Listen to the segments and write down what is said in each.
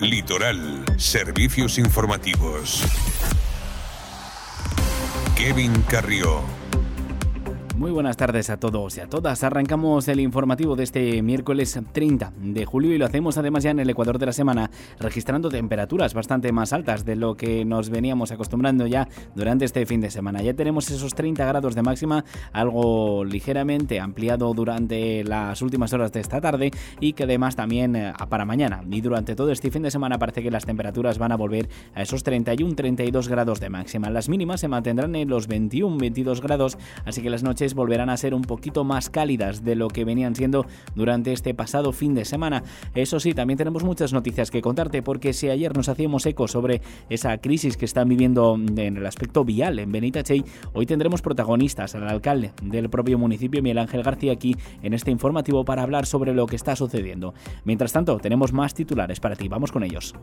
Litoral, servicios informativos. Kevin Carrió. Muy buenas tardes a todos y a todas. Arrancamos el informativo de este miércoles 30 de julio y lo hacemos además ya en el Ecuador de la semana, registrando temperaturas bastante más altas de lo que nos veníamos acostumbrando ya durante este fin de semana. Ya tenemos esos 30 grados de máxima, algo ligeramente ampliado durante las últimas horas de esta tarde y que además también para mañana y durante todo este fin de semana parece que las temperaturas van a volver a esos 31-32 grados de máxima. Las mínimas se mantendrán en los 21-22 grados, así que las noches volverán a ser un poquito más cálidas de lo que venían siendo durante este pasado fin de semana. Eso sí, también tenemos muchas noticias que contarte, porque si ayer nos hacíamos eco sobre esa crisis que están viviendo en el aspecto vial en Benitatxell, hoy tendremos protagonistas al alcalde del propio municipio, Miguel Ángel García, aquí en este informativo para hablar sobre lo que está sucediendo. Mientras tanto, tenemos más titulares para ti. Vamos con ellos.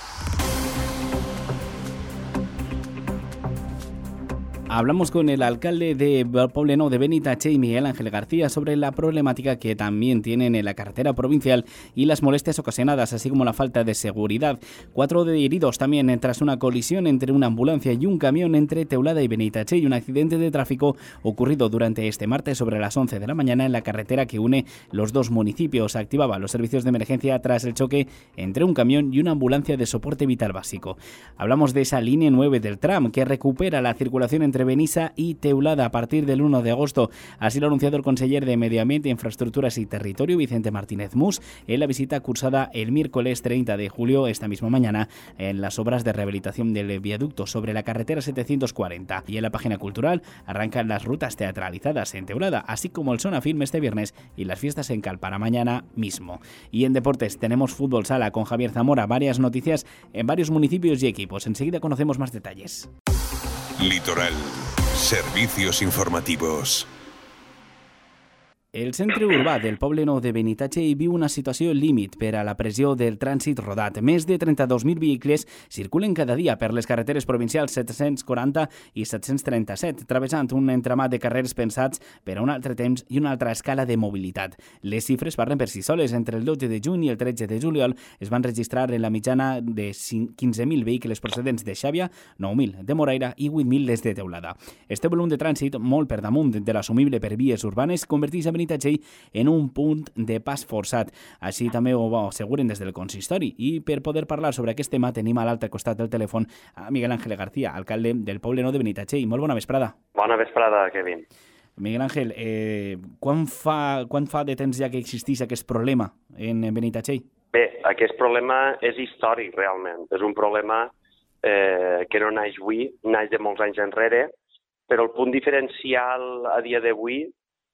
Hablamos con el alcalde de Poblenou de Benitatxell, Miguel Ángel García, sobre la problemática que también tienen en la carretera provincial y las molestias ocasionadas, así como la falta de seguridad. 4 heridos también tras una colisión entre una ambulancia y un camión entre Teulada y Benitatxell, un accidente de tráfico ocurrido durante este martes sobre las 11 de la mañana en la carretera que une los dos municipios. Activaba los servicios de emergencia tras el choque entre un camión y una ambulancia de soporte vital básico. Hablamos de esa línea 9 del tram que recupera la circulación entre Benissa y Teulada a partir del 1 de agosto. Así lo ha anunciado el conseller de Medio Ambiente, Infraestructuras y Territorio, Vicente Martínez Mus, en la visita cursada el miércoles 30 de julio, esta misma mañana, en las obras de rehabilitación del viaducto sobre la carretera 740. Y en la página cultural arrancan las rutas teatralizadas en Teulada, así como el Sona Film este viernes y las fiestas en Cal para mañana mismo. Y en deportes tenemos fútbol sala con Javier Zamora, varias noticias en varios municipios y equipos. Enseguida conocemos más detalles. Litoral, servicios informativos. El centre urbà del Poblenou de Benitatxell viu una situació límit per a la pressió del trànsit rodat. Més de 32.000 vehicles circulen cada dia per les carreteres provincials 740 i 737, travessant un entramat de carrers pensats per a un altre temps i una altra escala de mobilitat. Les xifres parlen per si soles. Entre el 12 de juny i el 13 de juliol es van registrar en la mitjana de 15.000 vehicles procedents de Xàbia, 9.000 de Moraira i 8.000 des de Teulada. Este volum de trànsit, molt per damunt de l'assumible per vies urbanes, converteix a Benitatxell en un punt de pas forçat. Així també ho asseguren des del consistori. I per poder parlar sobre aquest tema tenim a l'altre costat del telèfon a Miguel Ángel García, alcalde del Poblenou de Benitatxell. Molt bona vesprada. Bona vesprada, Kevin. Miguel Ángel, quan fa de temps ja que existeix aquest problema en Benitatxell? Bé, aquest problema és històric, realment. És un problema que no naix avui, naix de molts anys enrere, però el punt diferencial a dia d'avui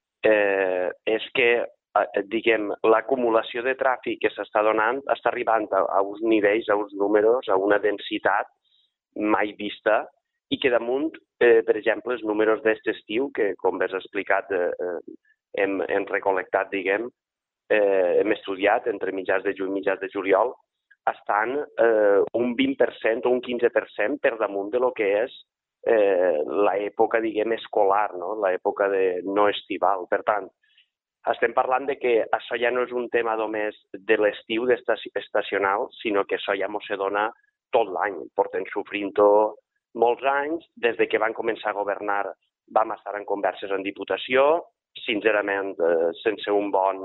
és que, diguem, l'acumulació de tràfic que s'està donant està arribant a uns nivells, a uns números, a una densitat mai vista i que damunt, per exemple, els números d'aquest estiu, que com bé has explicat hem recol·lectat, diguem, hem estudiat entre mitjans de juny i mitjans de juliol, estan un 20% o un 15% per damunt de lo que és l'època, diguem, escolar, no? L'època no estival. Per tant, estem parlant de que això ja no és un tema només de l'estiu estacional, sinó que això ja mos se dona tot l'any. Portem sofrint-ho molts anys. Des de que van començar a governar vam estar en converses en Diputació, sincerament sense un bon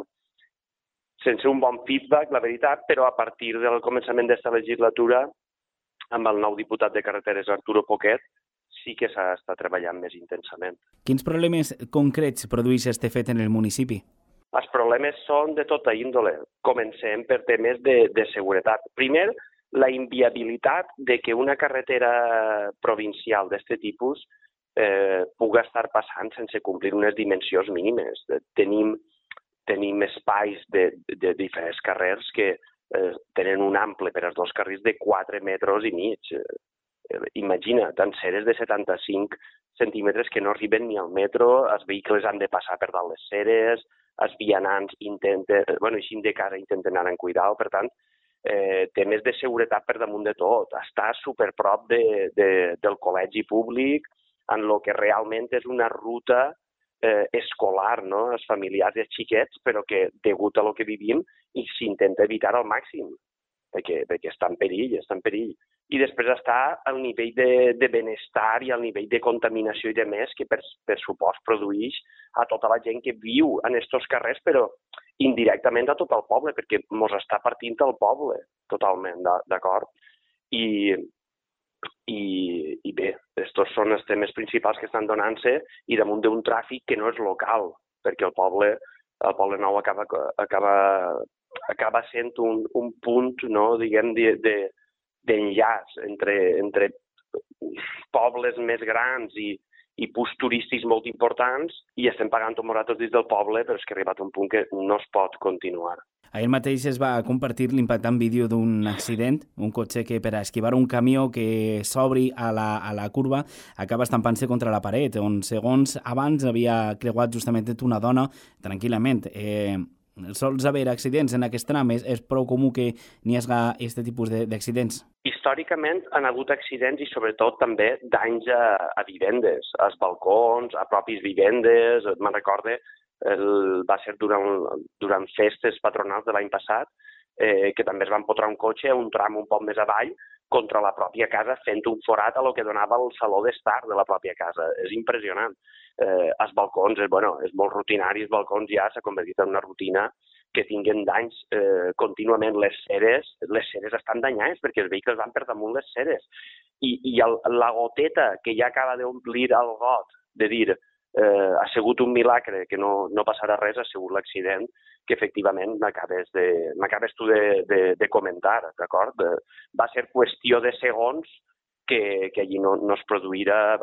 feedback, la veritat, però a partir del començament d'esta legislatura, amb el nou diputat de Carreteres, Arturo Poquet, sí que s'està treballant més intensament. Quins problemes concrets produeix este fet en el municipi? Els problemes són de tota índole. Comencem per temes de seguretat. Primer, la inviabilitat de que una carretera provincial d'aquest tipus pugui estar passant sense complir unes dimensions mínimes. Tenim espais de diferents carrers que tenen un ample per als dos carrils de 4 metres i mig. Imagina, danseres de 75 centímetres que no arriben ni al metro, els vehicles han de passar per dalt les ceres, els vianants eixim de casa intenten anar en cuidar, per tant, temes de seguretat per damunt de tot. Està superprop del col·legi públic, en el que realment és una ruta escolar, no? Els familiars i els xiquets, però que, degut a lo que vivim, s'intenta evitar al màxim. perquè està en perill, està en perill. I després està el nivell de benestar i el nivell de contaminació i de més que per supost produeix a tota la gent que viu en estos carrers, però indirectament a tot el poble, perquè mos està partint el poble totalment, d'acord? I bé, estos són els temes principals que estan donant-se i damunt d'un tràfic que no és local, perquè el poble nou acaba sent un punt, no, diguem, d'enllaç entre pobles més grans i punts turístics molt importants i estem pagant moratos dins del poble, però és que ha arribat un punt que no es pot continuar. Ahir mateix es va compartir l'impactant vídeo d'un accident, un cotxe que per a esquivar un camió que s'obri a la curva acaba estampant-se contra la paret, on segons abans havia creuat justament una dona tranquil·lament. Sols haver accidents en aquest tram, és prou comú que n'hi hagi aquest tipus d'accidents? Històricament han hagut accidents i sobretot també danys a vivendes, als balcons, a propis vivendes. Me'n recorde, va ser durant festes patronals de l'any passat, que també es va empotrar un cotxe a un tram un poc més avall contra la pròpia casa, fent un forat a lo que donava el saló d'estar de la pròpia casa. És impressionant. Els balcons, és molt rutinari, els balcons ja s'ha convertit en una rutina que tinguen danys contínuament. Les ceres estan danyades perquè els vehicles van per damunt les ceres. I la goteta que ja acaba d'omplir el got, de dir ha sigut un milagre que no passarà res, ha sigut l'accident que efectivament m'acabes tu de comentar, d'acord? Va ser qüestió de segons que allí no es produirà,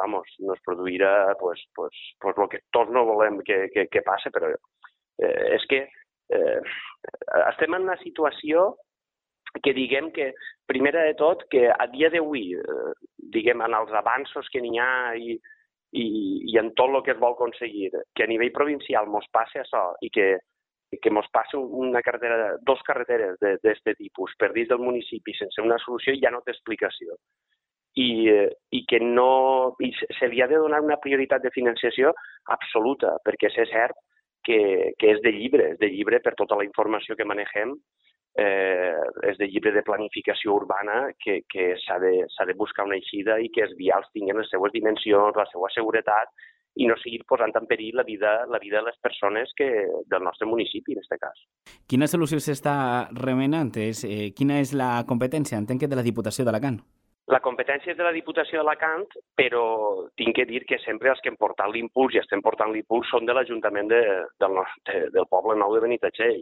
pues el que tots no volem que passe, però és que estem en una situació que diguem que, primera de tot, que a dia d'avui, diguem, en els avanços que n'hi ha i en tot el que es vol aconseguir, que a nivell provincial mos passi això i que mos passi dos carreteres d'aquest tipus per dins del municipi sense una solució ja no té explicació. I que se li ha de donar una prioritat de financiació absoluta, perquè és cert que és de llibre per tota la informació que manegem, és de llibre de planificació urbana que s'ha de buscar una eixida i que els vials tinguin les seues dimensions, la seva seguretat i no seguir posant en perill la vida de les persones del nostre municipi, en aquest cas. Quina solució s'està remenant? Quina és la competència? Entenc que de la Diputació d'Alacant. La competència és de la Diputació d'Alacant, però tinc que dir que sempre els que hem portat l'impuls i estem portant l'impuls són de l'Ajuntament del poble nou de Benitatxell.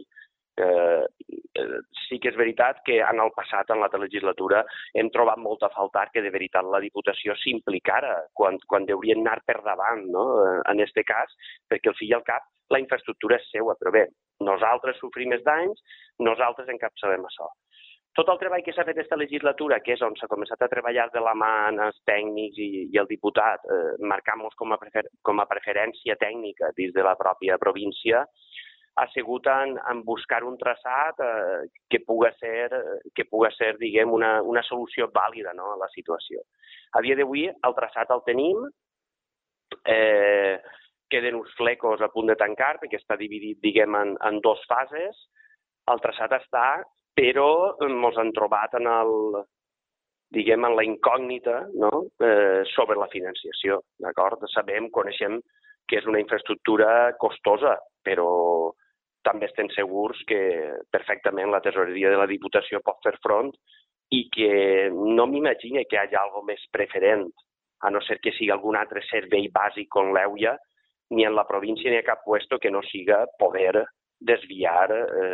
Sí que és veritat que en el passat, en la legislatura, hem trobat molt a faltar que de veritat la Diputació s'implicara quan haurien anar per davant, no? En aquest cas, perquè al fi i al cap la infraestructura és seua, però bé, nosaltres sofrim més danys, nosaltres encapçalem això. Tot el treball que s'ha fet aquesta legislatura, que és on s'ha començat a treballar de la mà els tècnics i el diputat, marcant-nos com a preferència tècnica dins de la pròpia província, ha sigut en buscar un traçat que puga ser, diguem, una solució vàlida, no, a la situació. A dia d'avui el traçat el tenim, queden uns flecos a punt de tancar perquè està dividit, diguem, en dues fases. El traçat està, però ens han trobat en la incògnita, no? Sobre la financiació, d'acord? Coneixem que és una infraestructura costosa, però també estem segurs que perfectament la tesoreria de la Diputació pot fer front i que no m'imagino que hi hagi alguna més preferent, a no ser que sigui algun altre servei bàsic com l'EUIA, ni en la província ni a cap puesto que no siga poder desviar,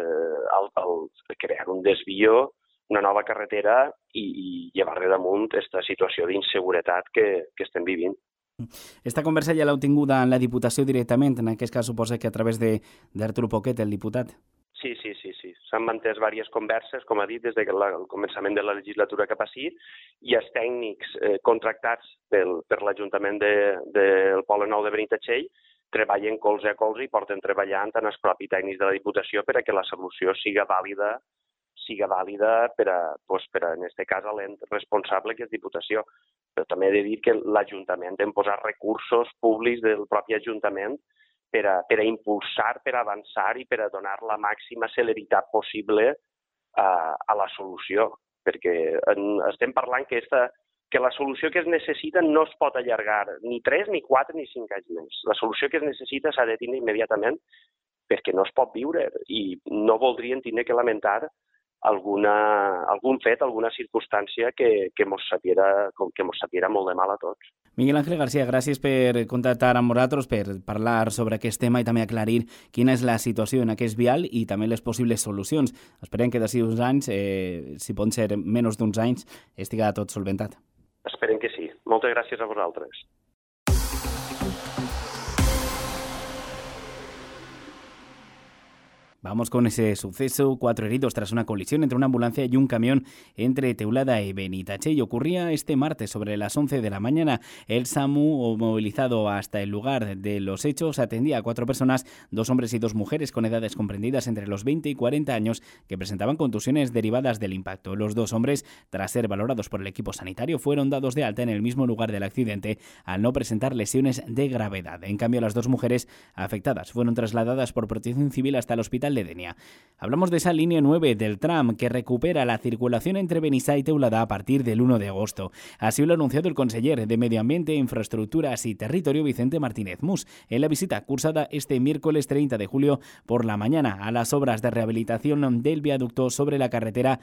crear un desvio, una nova carretera i llevar-li damunt aquesta situació d'inseguretat que estem vivint. Esta conversa ja l'heu tinguda en la Diputació directament, en aquest cas suposa que a través d'Artur Poquet, el diputat. Sí. S'han mantès diverses converses, com ha dit, des del començament de la legislatura cap ací, i els tècnics contractats per l'Ajuntament del poble nou de Benitatxell treballen colze a colze i porten treballant en els propis tècnics de la Diputació per a que la solució siga vàlida per a, en aquest cas, l'ent responsable, que és Diputació. Però també he de dir que l'Ajuntament hem posat recursos públics del propi Ajuntament per a impulsar, per a avançar i per a donar la màxima celeritat possible a la solució, perquè estem parlant que la solució que es necessita no es pot allargar ni 3, ni 4, ni 5 anys més. La solució que es necessita s'ha de tindre immediatament perquè no es pot viure i no voldrien tenir que lamentar algun fet, alguna circumstància que mos sapiera molt de mal a tots. Miguel Ángel García, gràcies per contactar amb nosaltres, per parlar sobre aquest tema i també aclarir quina és la situació en aquest vial i també les possibles solucions. Esperem que d'ací uns anys, si pot ser menys d'uns anys, estiga tot solventat. Esperem que sí. Moltes gràcies a vosaltres. Vamos con ese suceso, 4 heridos tras una colisión entre una ambulancia y un camión entre Teulada y Benitachell. Ocurría este martes sobre las 11 de la mañana. El SAMU, movilizado hasta el lugar de los hechos, atendía a 4 personas, 2 hombres y 2 mujeres con edades comprendidas entre los 20 y 40 años que presentaban contusiones derivadas del impacto. Los 2 hombres, tras ser valorados por el equipo sanitario, fueron dados de alta en el mismo lugar del accidente al no presentar lesiones de gravedad. En cambio, las 2 mujeres afectadas fueron trasladadas por Protección Civil hasta el hospital de Denia. Hablamos de esa línea 9 del tram que recupera la circulación entre Benissa y Teulada a partir del 1 de agosto. Así lo ha anunciado el conseller de Medio Ambiente, Infraestructuras y Territorio, Vicente Martínez Mus, en la visita cursada este miércoles 30 de julio por la mañana a las obras de rehabilitación del viaducto sobre la carretera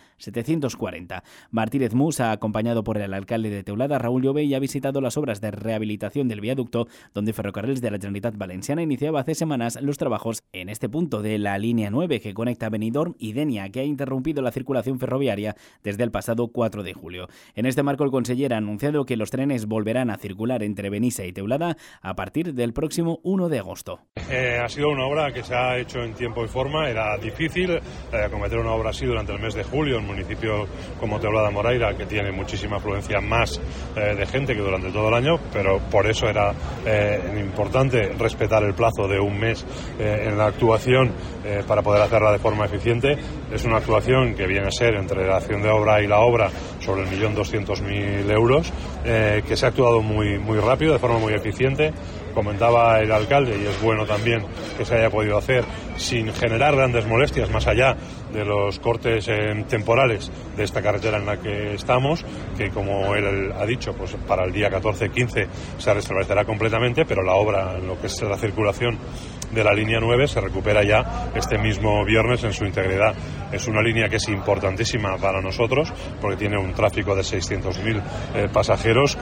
740. Martínez Mus, acompañado por el alcalde de Teulada, Raúl Llobell, ha visitado las obras de rehabilitación del viaducto, donde Ferrocarriles de la Generalitat Valenciana iniciaba hace semanas los trabajos en este punto de la línea 9 que conecta Benidorm y Denia, que ha interrumpido la circulación ferroviaria desde el pasado 4 de julio. En este marco, el conseller ha anunciado que los trenes volverán a circular entre Benissa y Teulada a partir del próximo 1 de agosto. Ha sido una obra que se ha hecho en tiempo y forma. Era difícil acometer una obra así durante el mes de julio en un municipio como Teulada Moraira, que tiene muchísima afluencia más de gente que durante todo el año, pero por eso era importante respetar el plazo de un mes en la actuación para poder hacerla de forma eficiente. Es una actuación que viene a ser entre la acción de obra y la obra sobre 1.200.000 euros, que se ha actuado muy rápido, de forma muy eficiente. Comentaba el alcalde, y es bueno también que se haya podido hacer sin generar grandes molestias, más allá de los cortes temporales de esta carretera en la que estamos, que como él ha dicho, pues para el día 14-15 se restablecerá completamente, pero la obra, en lo que es la circulación de la línea 9, se recupera ya este mismo viernes en su integridad. Es una línea que es importantísima para nosotros porque tiene un tráfico de 600.000 pasajeros.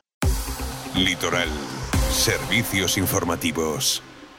Litoral. Servicios informativos.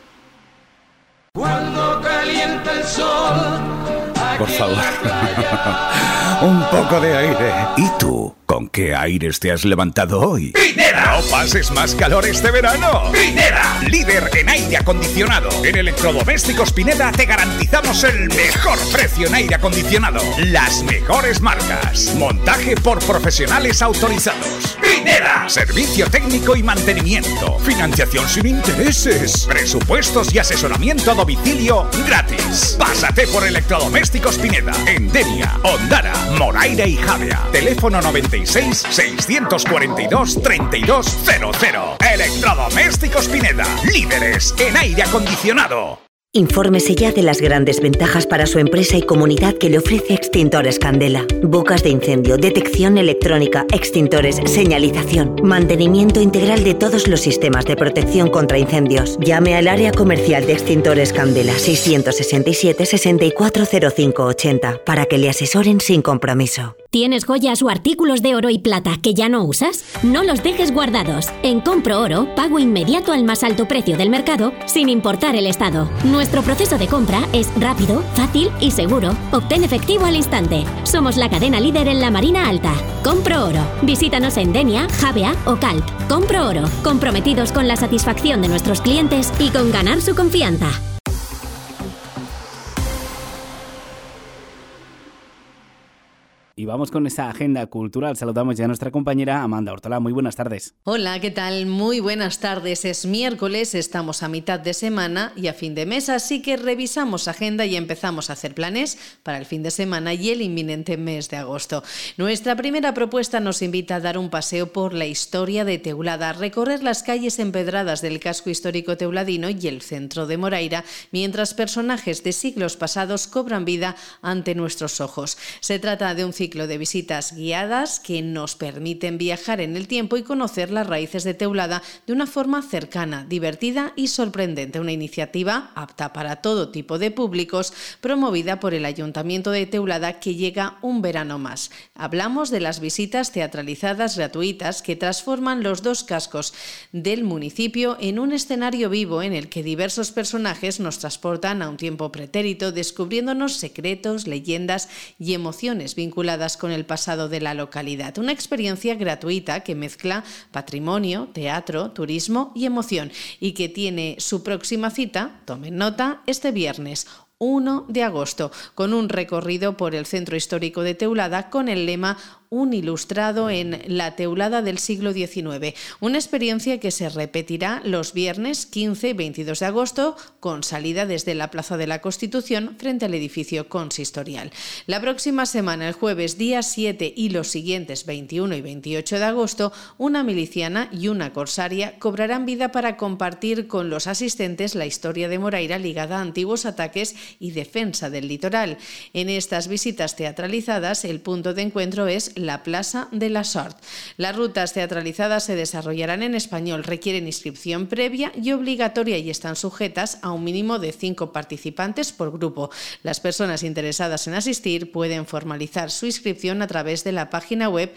Cuando calienta el sol. Por favor. Un poco de aire. ¿Y tú? ¿Con qué aires te has levantado hoy? ¡Pineda! ¡No pases más calor este verano! ¡Pineda! Líder en aire acondicionado. En Electrodomésticos Pineda te garantizamos el mejor precio en aire acondicionado. Las mejores marcas. Montaje por profesionales autorizados. ¡Pineda! Servicio técnico y mantenimiento. Financiación sin intereses. Presupuestos y asesoramiento a domicilio gratis. Pásate por Electrodomésticos Pineda. En Denia, Ondara, Moraira y Javea. Teléfono 96-642-3200. Electrodomésticos Pineda. Líderes en aire acondicionado. Infórmese ya de las grandes ventajas para su empresa y comunidad que le ofrece Extintores Candela. Bocas de incendio, detección electrónica, extintores, señalización, mantenimiento integral de todos los sistemas de protección contra incendios. Llame al área comercial de Extintores Candela 667 640580 para que le asesoren sin compromiso. ¿Tienes joyas o artículos de oro y plata que ya no usas? No los dejes guardados. En Compro Oro, pago inmediato al más alto precio del mercado, sin importar el estado. Nuestro proceso de compra es rápido, fácil y seguro. Obtén efectivo al instante. Somos la cadena líder en la Marina Alta. Compro Oro. Visítanos en Denia, Javea o Calp. Compro Oro. Comprometidos con la satisfacción de nuestros clientes y con ganar su confianza. Y vamos con esa agenda cultural. Saludamos ya a nuestra compañera Amanda Hortola. Muy buenas tardes. Hola, ¿qué tal? Muy buenas tardes. Es miércoles, estamos a mitad de semana y a fin de mes, así que revisamos agenda y empezamos a hacer planes para el fin de semana y el inminente mes de agosto. Nuestra primera propuesta nos invita a dar un paseo por la historia de Teulada, a recorrer las calles empedradas del casco histórico teuladino y el centro de Moraira, mientras personajes de siglos pasados cobran vida ante nuestros ojos. Se trata de un ciclo de visitas guiadas que nos permiten viajar en el tiempo y conocer las raíces de Teulada de una forma cercana, divertida y sorprendente. Una iniciativa apta para todo tipo de públicos, promovida por el Ayuntamiento de Teulada, que llega un verano más. Hablamos de las visitas teatralizadas gratuitas que transforman los dos cascos del municipio en un escenario vivo en el que diversos personajes nos transportan a un tiempo pretérito, descubriéndonos secretos, leyendas y emociones vinculadas con el pasado de la localidad. Una experiencia gratuita que mezcla patrimonio, teatro, turismo y emoción, y que tiene su próxima cita, tomen nota, este viernes 1 de agosto, con un recorrido por el centro histórico de Teulada con el lema Un ilustrado en la Teulada del siglo XIX. Una experiencia que se repetirá los viernes 15 y 22 de agosto, con salida desde la Plaza de la Constitución frente al edificio consistorial. La próxima semana, el jueves día 7 y los siguientes 21 y 28 de agosto, una miliciana y una corsaria cobrarán vida para compartir con los asistentes la historia de Moraira ligada a antiguos ataques y defensa del litoral. En estas visitas teatralizadas, el punto de encuentro es la Plaza de la Sort. Las rutas teatralizadas se desarrollarán en español, requieren inscripción previa y obligatoria y están sujetas a un mínimo de 5 participantes por grupo. Las personas interesadas en asistir pueden formalizar su inscripción a través de la página web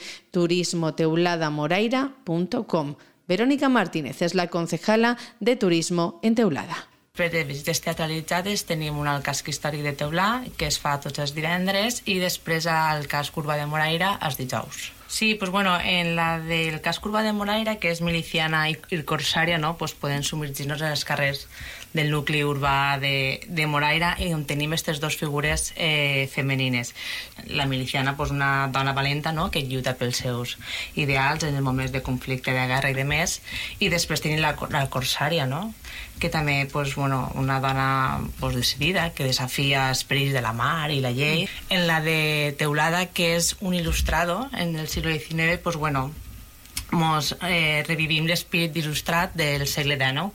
turismoteuladamoraira.com. Verónica Martínez és la concejala de Turismo en Teulada. Per les visites teatralitzades tenim una al casc històric de Teulà, que es fa tots els divendres, i després al casc urbà de Moraira els dijous. Sí, pues bueno, en la del casc urbà de Moraira, que és miliciana i corsària, no? Pues podem submergir-nos en els carrers del nucli urbà de Moraira, i on tenim aquestes dues figures femenines. La miliciana, pues una dona valenta, no? Que lluita pels seus ideals en els moments de conflicte, de guerra i de més, i després tenim la corsària, no? Que també, pues, bueno, una dona pues, decidida, que desafia els perills de la mar i la llei. En la de Teulada, que és un il·lustrado en el siglo XIX, pues, bueno, revivim l'espírit il·lustrat del segle XIX.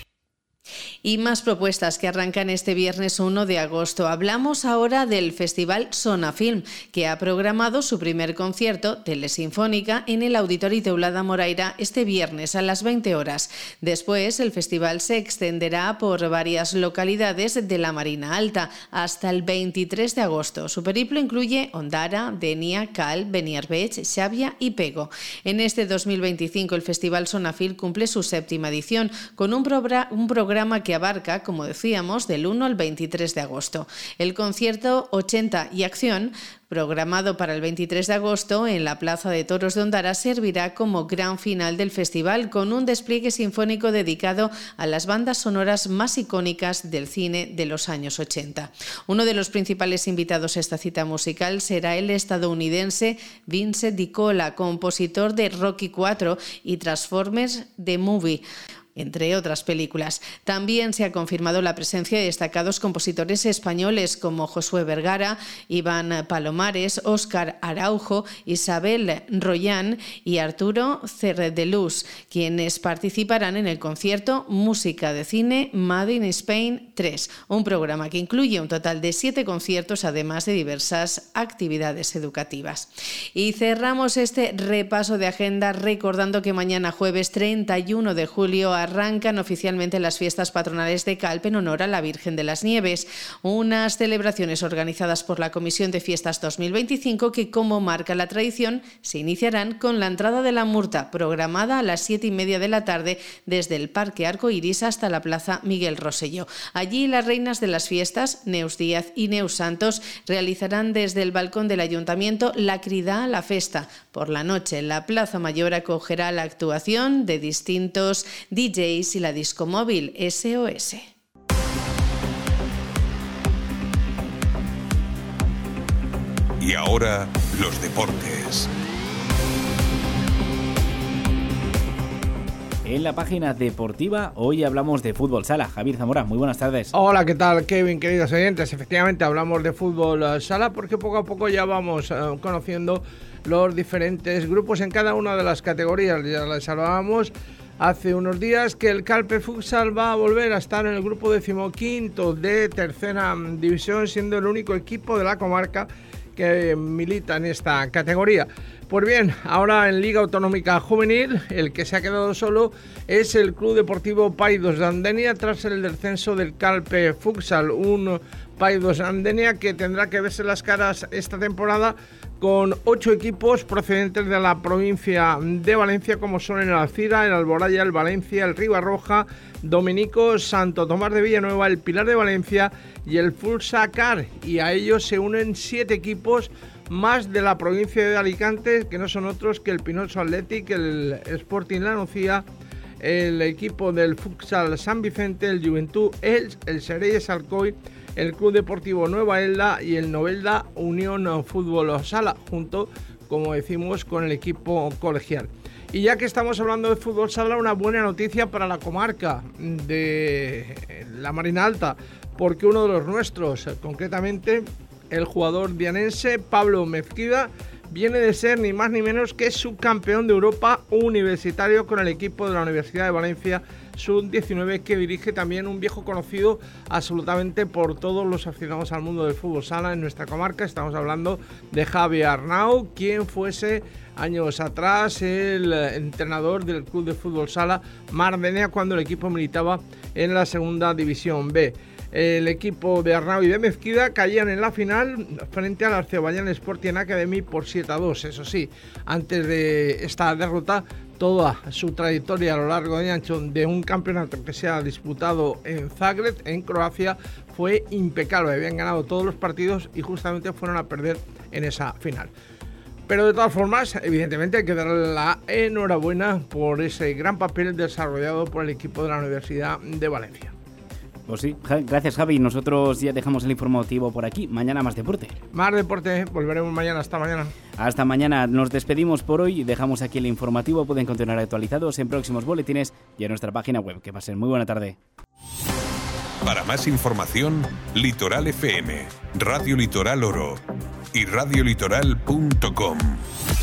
Y más propuestas que arrancan este viernes 1 de agosto. Hablamos ahora del Festival Sonafilm, que ha programado su primer concierto telesinfónica en el Auditorio Teulada Moraira este viernes a las 20 horas. Después, el festival se extenderá por varias localidades de la Marina Alta hasta el 23 de agosto. Su periplo incluye Ondara, Denia, Cal, Beniarbeig, Xàbia y Pego. En este 2025, el Festival Sonafilm cumple su 7ª edición con un programa que abarca, como decíamos, del 1 al 23 de agosto. El concierto 80 y Acción, programado para el 23 de agosto en la Plaza de Toros de Ondara, servirá como gran final del festival, con un despliegue sinfónico dedicado a las bandas sonoras más icónicas del cine de los años 80. Uno de los principales invitados a esta cita musical será el estadounidense Vince DiCola, compositor de Rocky IV y Transformers The Movie, entre otras películas. También se ha confirmado la presencia de destacados compositores españoles como Josué Vergara, Iván Palomares, Óscar Araujo, Isabel Royán y Arturo Cerredeluz, quienes participarán en el concierto Música de Cine Made in Spain 3, un programa que incluye un total de 7 conciertos, además de diversas actividades educativas. Y cerramos este repaso de agenda recordando que mañana jueves 31 de julio arrancan oficialmente las fiestas patronales de Calpe en honor a la Virgen de las Nieves, unas celebraciones organizadas por la Comisión de Fiestas 2025 que, como marca la tradición, se iniciarán con la entrada de la Murta, programada a las 7:30 de la tarde desde el Parque Arco Iris hasta la Plaza Miguel Rosselló. Allí las reinas de las fiestas, Neus Díaz y Neus Santos, realizarán desde el balcón del Ayuntamiento la Cridá a la Festa. Por la noche, la Plaza Mayor acogerá la actuación de distintos DJs y la discomóvil SOS. Y ahora, los deportes. En la página deportiva, hoy hablamos de fútbol sala. Javier Zamora, muy buenas tardes. Hola, ¿qué tal, Kevin, queridos oyentes? Efectivamente, hablamos de fútbol sala porque poco a poco ya vamos conociendo los diferentes grupos en cada una de las categorías. Ya les hablábamos hace unos días que el Calpe Futsal va a volver a estar en el grupo 15º de tercera división, siendo el único equipo de la comarca que milita en esta categoría. Pues bien, ahora en Liga Autonómica Juvenil, el que se ha quedado solo es el Club Deportivo Païdos d'Andenia tras el descenso del Calpe Futsal, un Païdos d'Andenia que tendrá que verse las caras esta temporada con 8 equipos procedentes de la provincia de Valencia, como son el Alcira, el Alboraya, el Valencia, el Ribarroja, Dominico, Santo Tomás de Villanueva, el Pilar de Valencia y el Fulsacar, y a ellos se unen 7 equipos más de la provincia de Alicante, que no son otros que el Pinoso Athletic, el Sporting La Nucía, el equipo del Futsal San Vicente, el Juventud Elx, el Sereyes Alcoy, el Club Deportivo Nueva Elda y el Novelda Unión Fútbol Sala, junto, como decimos, con el equipo colegial. Y ya que estamos hablando de fútbol sala, una buena noticia para la comarca de la Marina Alta, porque uno de los nuestros, concretamente el jugador dianense Pablo Mezquida, viene de ser ni más ni menos que subcampeón de Europa universitario con el equipo de la Universidad de Valencia Sub-19, que dirige también un viejo conocido absolutamente por todos los aficionados al mundo del fútbol sala en nuestra comarca. Estamos hablando de Javi Arnau, quien fuese años atrás el entrenador del club de fútbol sala Mardenia cuando el equipo militaba en la segunda división B. El equipo de Arnau y de Mezquida caían en la final frente al Azerbaiyán Sporting Academy por 7-2. Eso sí, antes de esta derrota, toda su trayectoria a lo largo y ancho de un campeonato que se ha disputado en Zagreb, en Croacia, fue impecable. Habían ganado todos los partidos y justamente fueron a perder en esa final. Pero de todas formas, evidentemente hay que darle la enhorabuena por ese gran papel desarrollado por el equipo de la Universidad de Valencia. Pues sí, gracias Javi. Nosotros ya dejamos el informativo por aquí. Mañana más deporte. Más deporte, volveremos mañana. Hasta mañana. Hasta mañana. Nos despedimos por hoy. Dejamos aquí el informativo. Pueden continuar actualizados en próximos boletines y en nuestra página web. Que pasen muy buena tarde. Para más información, Litoral FM, Radio Litoral Oro y radiolitoral.com.